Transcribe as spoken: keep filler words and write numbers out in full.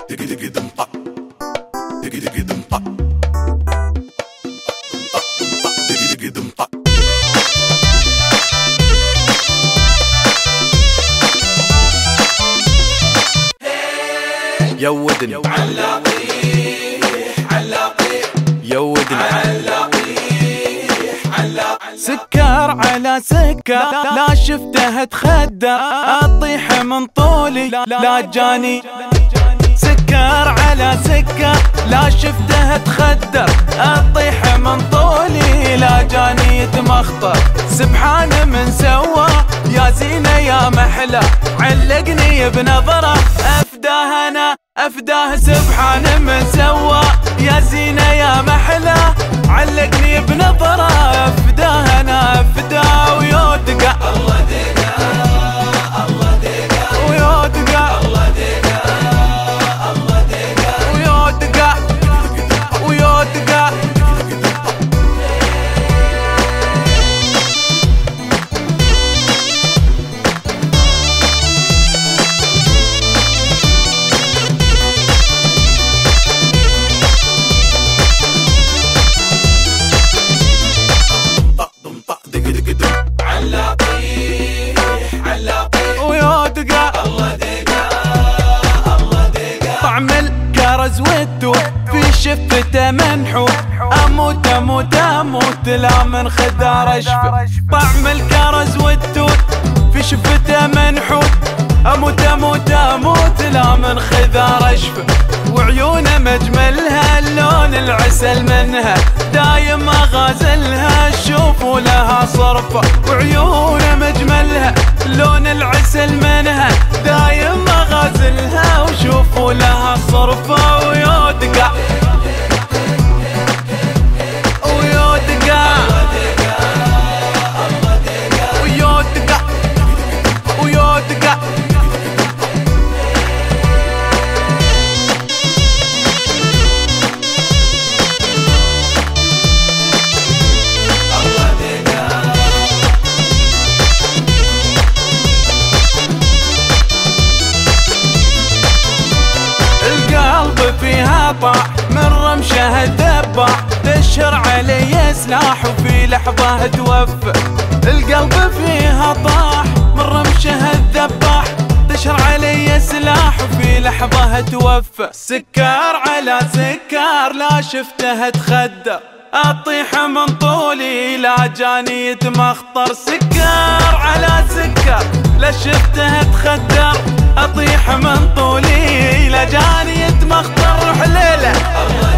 يا ودن علاقيح علاقيح يا ودن علاقيح علاقيح سكر على سكر لا شفته تخدر اطيح من طولي لا جاني سكر على سكر لا شفته تخدر اطيح من طولي لا جاني يتمخطر سبحان من سوى يا زينة يا محلى علقني بنظره افداه انا افداه سبحان من سوى يا زينة يا محلى علقني بنظره افداه انا افداه ويودقع الله دقا الله دقا ويودقع الله دقا الله دقا ويودقع ويودقع علاقيح علاقيح ويودقع الله دقا الله دقا طعم الكرز والتوت في شفته منحوت اموت اموت اموت لا من خدار اشفى طعم الكرز والتوت في شفته منحوت اموت اموت اموت لا من خدار اشفى وعيونه مجملها اللون العسل منها دايم اغازلها شوفوا لها صرفه وعيونه مجملها لون العسل منها دايم اغازلها وشوفوا لها صرفه ويودقع ويودقع ويودقع ويودقع فيها طاح من رمشه الذباح تشهر علي سلاح وفي لحظة توفى القلب فيها طاح من رمشه الذباح تشهر علي سلاح وفي لحظة توفى سكر على سكر لا شفته تخدر اطيح من طولي لا جاني يتمخطر سكر على سكر لا شفته تخدر اطيح من طولي لا جاني يتمخطر حليله